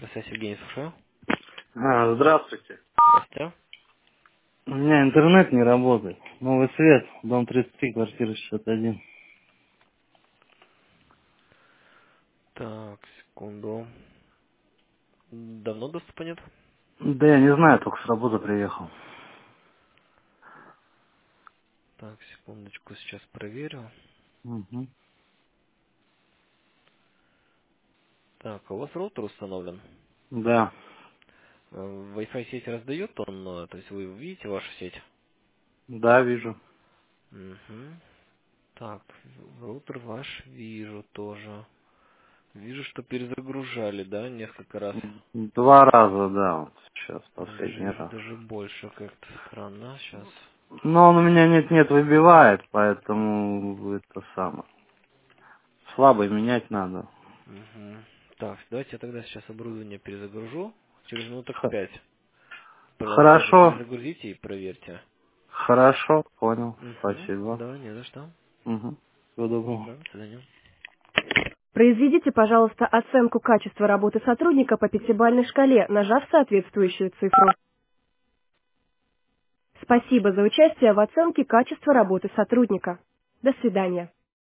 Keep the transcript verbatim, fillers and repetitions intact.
Здравствуйте, Евгений, слушаю. А, здравствуйте. Здравствуйте. У меня интернет не работает. Новый свет, дом тридцать три, квартира шестьдесят один. Так, секунду. Давно доступа нет? Да я не знаю, только с работы приехал. Так, секундочку, сейчас проверю. Угу. Так, а у вас роутер установлен? Да, Э, Wi-Fi сеть раздает он, э, то есть вы видите вашу сеть? да, вижу. Угу. Так, роутер ваш вижу тоже. Вижу, что перезагружали, да, несколько раз. Два раза, да, вот сейчас Я даже последний вижу раз. даже больше как-то странно сейчас. Но он у меня нет-нет выбивает, поэтому это самое. Слабый менять надо. Угу. Так, давайте я тогда сейчас оборудование перезагружу. Через минуток Х- пять. Пожалуйста, уже Хорошо, перезагрузите и проверьте. хорошо, понял. Угу. Спасибо. Да, не за что. Угу. Всего доброго. Да, до свидания. Произведите, пожалуйста, оценку качества работы сотрудника по пятибалльной шкале, нажав соответствующую цифру. Спасибо за участие в оценке качества работы сотрудника. До свидания.